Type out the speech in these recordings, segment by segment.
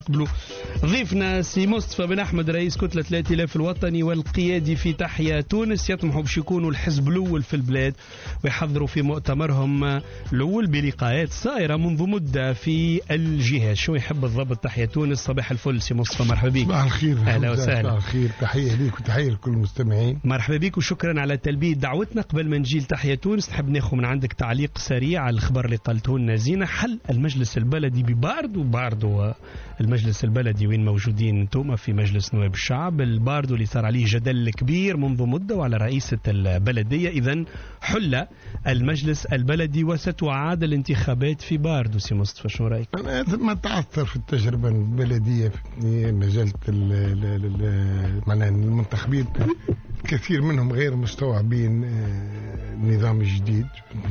قبلوا ضيفنا سي مصطفى بن أحمد رئيس كتلة الائتلاف الوطني والقيادي في تحيا تونس، يطمحوا باش يكونوا الحزب الأول في البلاد ويحضروا في مؤتمرهم الأول بلقاءات صايرة منذ مدة في الجهات. شو يحب بالضبط تحيا تونس؟ صباح الفل سي مصطفى، مرحبا بك. صباح الخير، أهلا وسهلا. صباح الخير، تحية ليك وتحية لكل المستمعين. مرحبا بك وشكرا على تلبية دعوتنا. قبل ما نجي لتحيا تونس نحب ناخذ من عندك تعليق سريع على الخبر اللي قالته لنا زينة، حل المجلس البلدي بباردو المجلس البلدي وين موجودين انتم في مجلس نواب الشعب، الباردو اللي صار عليه جدل كبير منذ مدة وعلى رئيسة البلدية. إذن حل المجلس البلدي وستعاد الانتخابات في باردو. سي مصطفى شو رأيك؟ أنا ما تعثر في التجربة البلدية في مجال معناها المنتخبين، كثير منهم غير مستوعبين النظام الجديد،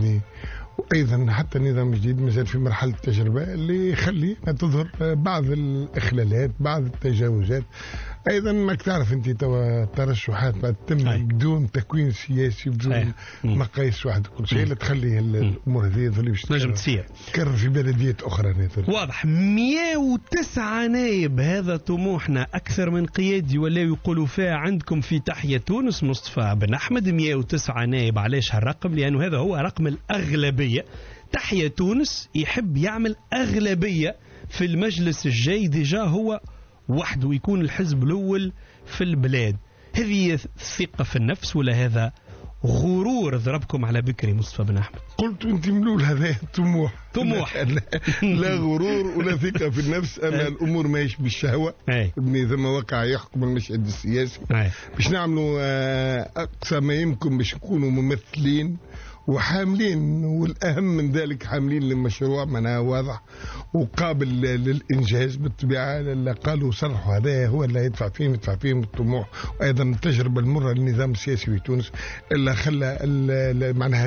وأيضا حتى النظام الجديد مازال في مرحلة التجربة اللي يخلي تظهر بعض الإخلالات، بعض التجاوزات. أيضا ما تعرف أنت ترشحات تتم بدون تكوين سياسي، بدون مقاييس واحد كل شيء، لا تخلي الأمور هذه نجم تصير تكرر في بلديات أخرى. واضح 109 نائب، هذا طموحنا. أكثر من قيادي ولا يقولوا فيها عندكم في تحيا تونس مصطفى بن أحمد 109 نائب. علاش هالرقم؟ لأنه هذا هو رقم الأغلبية. تحيا تونس يحب يعمل أغلبية في المجلس الجاي، ديجا هو وحده يكون الحزب الأول في البلاد. هذه ثقة في النفس ولا هذا غرور ضربكم على بكري مصطفى بن أحمد؟ قلت أنت ملول، هذا طموح لا غرور ولا ثقة في النفس. أما الأمور ماهيش بالشهوة، ثم واقع يحكم المشهد السياسي. باش نعملوا أقصى ما يمكن باش نكونوا ممثلين وحاملين، والأهم من ذلك حاملين للمشروع معناها واضح وقابل للإنجاز بالطبيعة. اللي قالوا صرحوا هذا هو اللي يدفع فيهم الطموح. وأيضا التجربة المرة للنظام السياسي في تونس اللي خلى معناها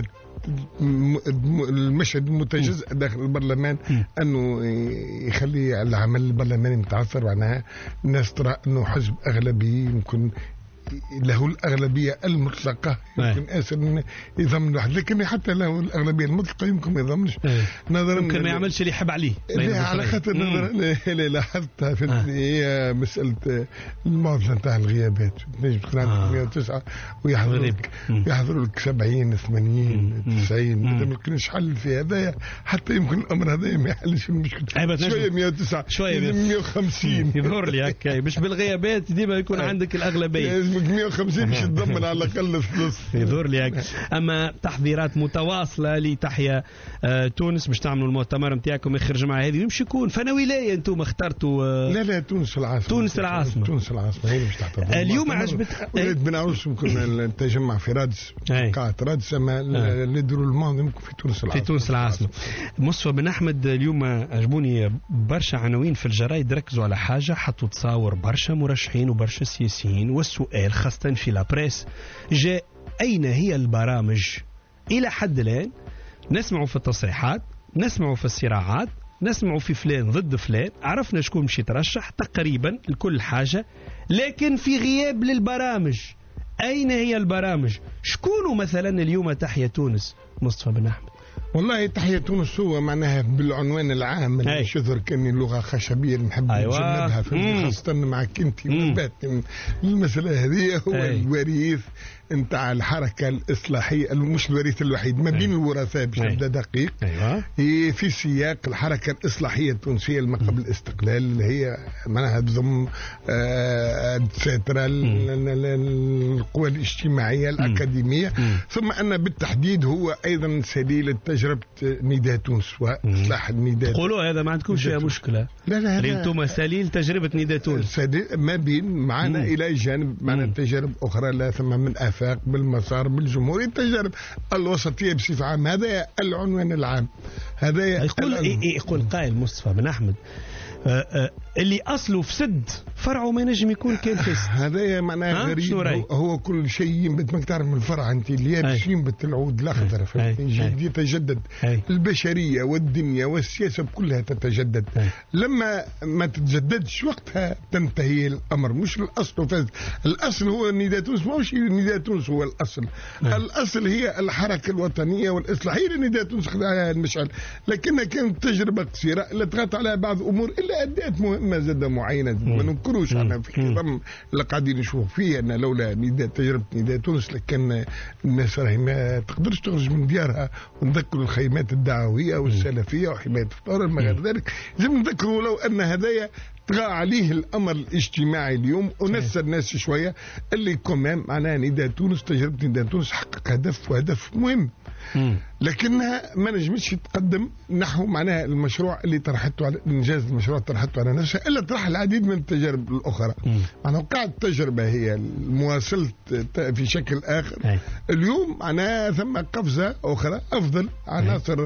المشهد المتجزأ داخل البرلمان أنه يخلي العمل البرلماني متعثر. معناها الناس ترى أنه حزب أغلبي يمكن له الأغلبية المطلقة يمكن أن يضمن واحد، لكن حتى له الأغلبية المطلقة يمكن ما يضمنش، نظرا يمكن ما يعملش اللي يحب عليه. لا على خاطر اللي لاحظتها في هي مسألة المعضلة نتاع الغيابات. تنجم تكون عندك 109 ويحضروا لك 70 80 90 إذا ما كانش حل في هذايا. حتى يمكن الأمر هذا ما يحلش المشكلة. شوية 109 شوية 150 يظهر لي هكا مش بالغيابات ديما يكون عندك الأغلبية. 150 مش تضمن على الأقل الثلث. يظهر لي هيك. أما تحضيرات متواصلة لتحيا تونس باش تعملوا المؤتمر نتاعكم آخر جمعة هذه، ويمشي يكون فانا ولاية أنتم اخترتوا. لا تونس العاصمة. تونس العاصمة هي اللي باش تحضر. اليوم عجبت ولاد بن عروس يمكن التجمع في رادس، قاعة رادس. أما نديروا الماضي يمكن في تونس العاصمة. في تونس العاصمة. مصطفى بن أحمد اليوم عجبوني برشا عناوين في الجرايد، ركزوا على حاجة، حطوا تصاور برشا مرشحين وبرشا سياسيين، والسؤال خاصة في لابريس جاء أين هي البرامج؟ إلى حد الآن نسمع في التصريحات، نسمع في الصراعات، نسمع في فلان ضد فلان، عرفنا شكون مش يترشح تقريبا لكل حاجة، لكن في غياب للبرامج. أين هي البرامج؟ شكونوا مثلا اليوم تحيا تونس مصطفى بن أحمد؟ والله تحيا تونس هو معناها بالعنوان العام اللي شذر كأني لغة خشبية نحب نجمدها خاصة معك انت من المسألة هذه. هو الوريث نتاع الحركة الإصلاحية، مش الوريث الوحيد ما بين الورثاء باش نبدا دقيق. في سياق الحركة الإصلاحية التونسية ما قبل الاستقلال، اللي هي معناها تضم القوى الاجتماعية الأكاديمية، ثم أن بالتحديد هو أيضا سليل تجربة نداء تونس وإصلاح النداء. قولوا هذا ما عندكم فيها مشكلة؟ لا أنتم سليل تجربة نداء تونس ما بين معنا إلى جانب معنا تجارب أخرى لا ثم من آفاق بالمسار بالجمهورية، التجارب الوسطية بصفة عامة. هذا العنوان العام. هذا يقول قائل مصطفى بن أحمد اللي أصله في فرعه ما ينجم يكون كان فاسد. هذا معناه غريب. هو كل شيء ينبت، ما تعرف من الفرع انت اليابس ينبت العود الاخضر يتجدد. البشريه والدنيا والسياسه كلها تتجدد. لما ما تتجددش وقتها تنتهي الامر. مش الاصل فاسد، الاصل هو نداء تونس، مش نداء تونس هو الاصل. الاصل هي الحركه الوطنيه والاصلاحيه. نداء تونس خذها المشعل، لكنها كانت تجربه قصيره اللي طغت عليها بعض الامور الا ادت مهمه زاد معينه. ما ننكروش احنا في النظام اللي قاعدين نشوف فيه ان لولا تجربه نداء تونس لكن الناس راهي ما تقدرش تخرج من ديارها. ونذكروا الخيمات الدعويه والسلفيه وحمايه الثوره ما غير ذلك. لازم نذكروا لو ان هدايا طغى عليه الامر الاجتماعي اليوم ونسى الناس شويه اللي كمان معناها نداء تونس. تجربه نداء تونس حقق هدف وهدف مهم، لكنها ما نجمتش تقدم نحو معناها المشروع اللي طرحته على انجاز المشروع طرحته على نفسها، الا طرح العديد من التجارب الاخرى. معناها وقعت التجربه هي المواصله في شكل اخر. اليوم معناها ثم قفزه اخرى افضل، عناصر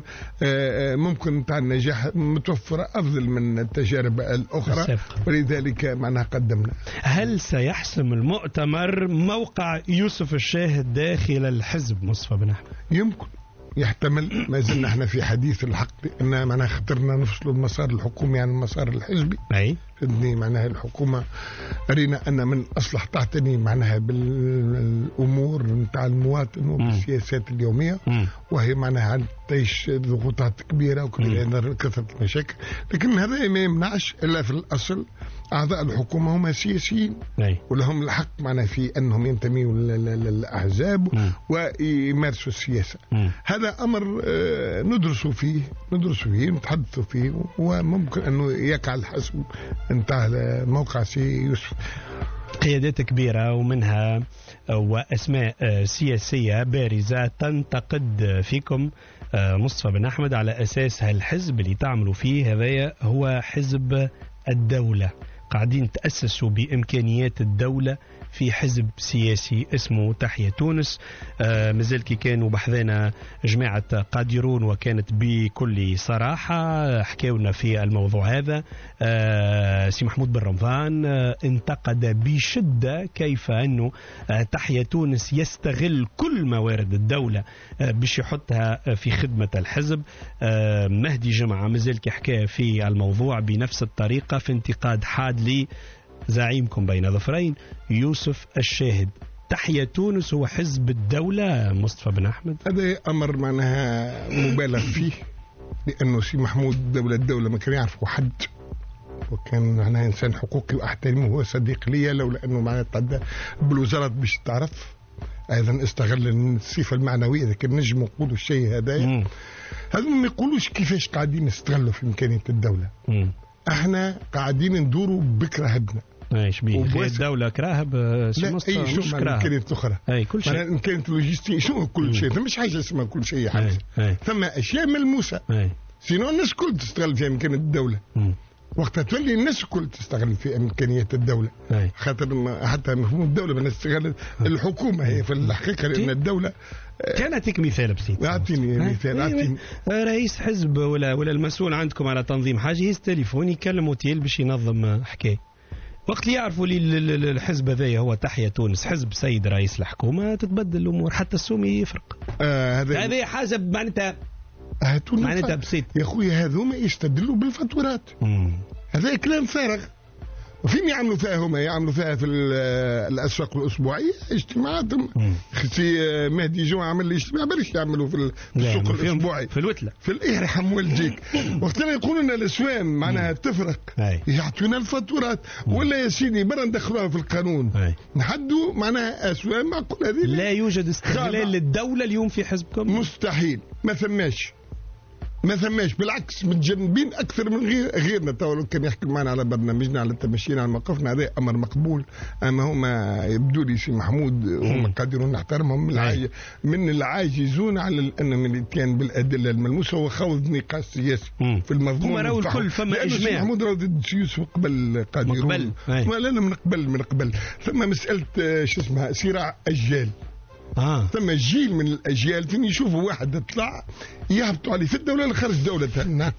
ممكن تاع النجاح متوفره افضل من التجارب الاخرى، ولذلك معناها قدمنا. هل سيحسم المؤتمر موقع يوسف الشاهد داخل الحزب مصطفى بن أحمد؟ يمكن، يحتمل. ما زلنا احنا في حديث الحق ان معناها خطرنا نفصلوا المسار الحكومي عن المسار الحزبي. معناها الحكومة أرينا أن من أصلح تعتني معناها بالأمور نتاع المواطن وبالسياسات اليومية، وهي معناها تعيش ضغوطات كبيرة وكثرة المشاكل. لكن هذا ما يمنعش إلا في الأصل أعضاء الحكومة هم سياسيين ولهم الحق معناها في أنهم ينتميوا للأحزاب ويمارسوا السياسة. هذا أمر ندرس فيه ونتحدث فيه، وممكن أنه يقع الحسم انتهى موقع سي يوسف. قيادات كبيرة ومنها وأسماء سياسية بارزة تنتقد فيكم مصطفى بن أحمد على أساس هالحزب اللي تعملوا فيه هذا هو حزب الدولة. قاعدين تأسسوا بإمكانيات الدولة في حزب سياسي اسمه تحيا تونس. مازال كي كانوا بحذانا جماعة قادرون وكانت بكل صراحة حكاونا في الموضوع هذا. سي محمود بن رمضان انتقد بشدة كيف أنه تحيا تونس يستغل كل موارد الدولة باش يحطها في خدمة الحزب. مهدي جمعة مازال كي حكى في الموضوع بنفس الطريقة في انتقاد حاد لي زعيمكم بين ظفرين يوسف الشاهد. تحيا تونس هو حزب الدولة مصطفى بن أحمد؟ هذا أمر معناها مبالغ فيه، لأنه سي محمود الدولة ما كان يعرفه حد، وكان معناها إنسان حقوقي وأحترمه، هو صديق لي، لولا أنه معناها تعدى بالوزارات باش تعرف. أيضا استغل الصفة المعنوية إذا كان نجم نقولوا الشيء هذايا. هذا ما يقولوش كيفاش قاعدين نستغلوا في إمكانية الدولة. احنا قاعدين ندوروا بكراهبنا. ايش بيه الدولة كراهب؟ لا اي شو امكانيات اخرى. اي كل شيء امكانيات لوجستية. شو كل شيء؟ فمش حاجة اسمها كل شيء حاجة. ثم اشياء ملموسة. سينو الناس كل تستغل في امكانيات الدولة. وقتها تولي الناس كل تستغل في امكانيات الدولة. خاطر حتى مفهوم الدولة بنستغل الحكومة هي في الحقيقة، لان الدولة كان أعطيك مثال بسيط. أعطيني مثال. أعطيني رئيس حزب ولا المسؤول عندكم على تنظيم حاجة يهز تليفون يكلم اوتيل باش ينظم حكاية. وقت اللي يعرفوا لي الحزب هذا هو تحيا تونس حزب سيد رئيس الحكومة تتبدل الأمور، حتى السومي يفرق. هذا حاجة معناتها بسيط يا خويا. هذوما يستدلوا بالفاتورات. هذا كلام فارغ. وفين يعملوا فيها؟ هما يعملوا فيها في الأسواق الأسبوعية اجتماعات. سي مهدي جمعة عمل لي اجتماع بريش يعملوا في السوق الأسبوعي في الوتلة في الإيرحم والجيك. وقتنا يقولوا لنا الأسوام معناها تفرق، يعطونا الفاتورات ولا يا سيدي برا ندخلوها في القانون نحدوا معناها أسوام معقول. هذه لا يوجد استغلال للدولة اليوم في حزبكم؟ مستحيل، ما ثماش بالعكس متجنبين اكثر من غيرنا. تو كان يحكي معنا على برنامجنا على تمشينا على موقفنا هذا امر مقبول. اما هما يبدو لي سي محمود هم قادرون نحترمهم من العاجزون على الان من الاتيان بالادله الملموسه وخوض نقاش سياسي في المضمون. هما راهو الكل فما اجماع. محمود راهو ضد يوسف قبل قادرون. لا من قبل ثم مساله شو اسمها صراع اجيال. ثم جيل من الاجيال فين يشوفوا واحد طلع يهبطوا عليه في الدوله اللي خارج الدوله تاعنا.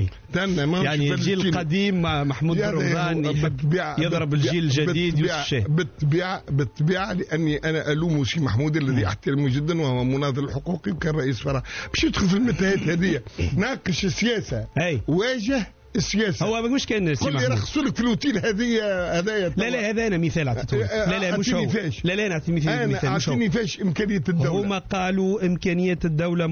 يعني الجيل القديم محمود برمضان يحب يضرب الجيل الجديد يوسف. بالطبيعه لاني انا الوم سي محمود الذي احترمه جدا وهو مناضل حقوقي وكان رئيس فرع باش يدخل في المتاهات هذه ناقش السياسه واجه السياسه. هو مش كان كل يرخصوا لك في الاوتيل هذايا. لا هذا انا مثال اعطيته. لا مش هو. لا نعطي مثال مش هو. اعطيني فاش امكانيه الدوله. هما قالوا امكانيه الدوله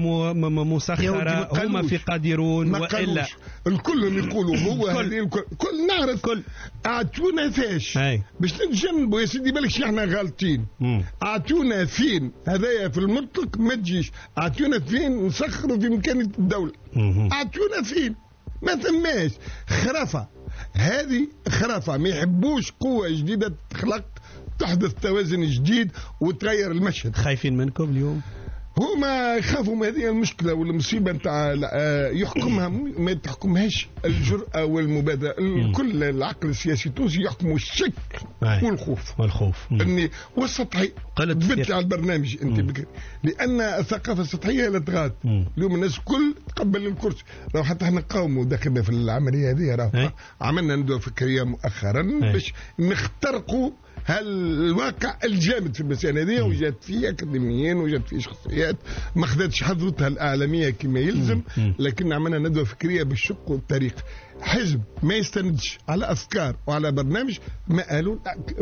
مسخره. هما في قادرون والا الكل يقولوا هو الكل نعرف. اعطونا فاش باش نتجنبوا يا سيدي بالك احنا غالطين. اعطونا فين هذايا في المنطق ما تجيش. اعطونا فين نسخروا في امكانيه الدوله. اعطونا فين ما ثماش خرافة. هذه خرافة ما يحبوش قوة جديدة تخلق تحدث توازن جديد وتغير المشهد. خايفين منكم اليوم؟ هما يخافوا من هذه المشكلة والمصيبة نتاع يحكمها ما تحكمهاش الجرأة والمبادرة. كل العقل السياسي التونسي يحكموا الشك والخوف اني والسطحي. بدت على البرنامج انت بكري لان الثقافة السطحية لا تغاد. اليوم الناس كل تقبل الكرسي. لو حتى احنا قاوموا دخلنا في العملية هذه عملنا ندوة فكرية مؤخرا باش نخترقوا الواقع الجامد في المسألة هذه. وجات فيه أكاديميين وجات فيه شخصيات ما خذتش حظوتها الإعلامية كما يلزم. لكن عملنا ندوة فكرية بالشق والتاريخ. حزب ما يستندش على أفكار وعلى برنامج ما قالوا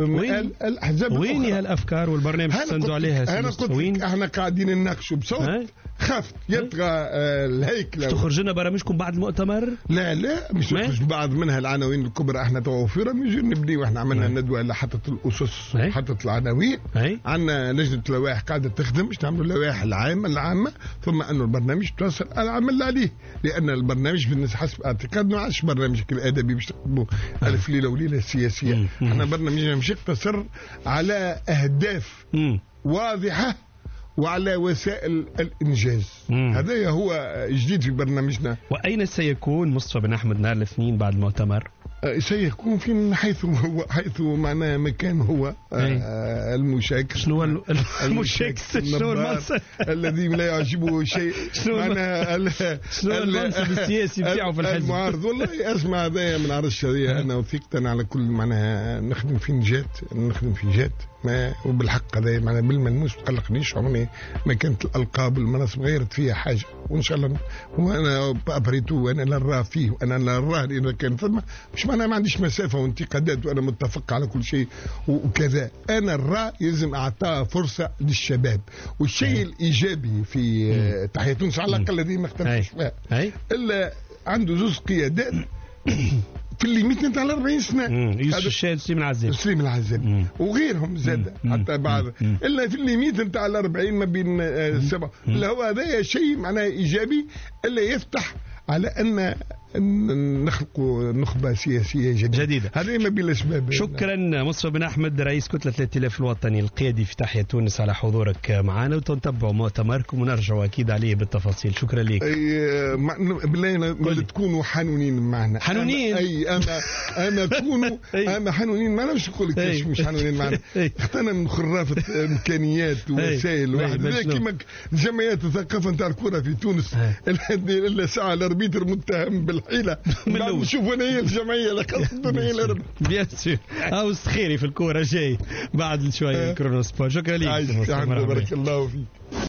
الأحزاب وين هي الأفكار والبرنامج تستندوا عليها؟ أنا قلت احنا قاعدين نناقشوا بصوت خفت يطغى الهيكل. تخرج لنا برامجكم بعد المؤتمر؟ لا مش تخرج بعض منها العناوين الكبرى. احنا توفيرا نبدي واحنا عملنا ندوة اللي حطت الأسس حطت العناوين. عندنا لجنة اللوائح قاعدة تخدم باش نعملوا اللوائح العامة ثم أنه البرنامج توصل العمل عليه. لأن البرنامج بالنسبة حسب اعتقادنا ما عادش برنامجك الأدبي باش تقدموا ألف ليلة وليلة سياسية. احنا برنامجنا مش يقتصر على أهداف واضحة وعلى وسائل الإنجاز. هذا هو جديد في برنامجنا. وأين سيكون مصطفى بن أحمد نهار الاثنين بعد المؤتمر؟ سيكون في حيث معناه مكان هو المشاك. شنو المشاك؟ شنو المنصب الذي لا يعجبه شيء؟ شنو المنصب السياسي بتاعه في الحزب؟ المعارض والله اسمع هذايا من عرش هذه. انا وثقت على كل معناها نخدم في جات ما وبالحق هذا معناها بالملموس ما قلقنيش. عمري ما كانت الالقاب المناصب غيرت فيها حاجه وان شاء الله. وانا ابريتو وانا لا نراه فيه وانا لا نراه اذا كان ثم مش معناها ما عنديش مسافه وانتقادات وانا متفق على كل شيء وكذا. انا الراي يلزم اعطاه فرصه للشباب. والشيء الايجابي في تحية تونس على الاقل الذي ما اختلفش فيها الا عنده زوج قيادات في الليميت نتاع 40 سنه. يوسف الشاهد سليم العزل وغيرهم زاد حتى بعض الا في الليميت نتاع 40 ما بين السبع. اللي هو هذا شيء معناه ايجابي الا يفتح على ان نخلقوا نخبة سياسية جديدة. هذه ما بين الأسباب. شكرا مصطفى بن أحمد رئيس كتلة الائتلاف الوطني القيادي في تحية تونس على حضورك معنا. وتنتبعوا مؤتمركم ونرجعوا أكيد عليه بالتفاصيل. شكرا لك. بالله تكونوا حنونين معنا. حنونين؟ أنا تكونوا أنا حنونين معنا. مش نقول لك مش حنونين معنا. اختنا من خرافة إمكانيات ووسائل واحد كما جمعيات الثقافة نتاع الكرة في تونس اللي ساعة الأربيتر متهم بالحيلة. نشوف انا هي الجمعيه اللي قصدنا هي الارض. بيان سور. او استخيري في الكوره جاي بعد شويه كرونوسبور. شكرا لك. بارك الله فيك.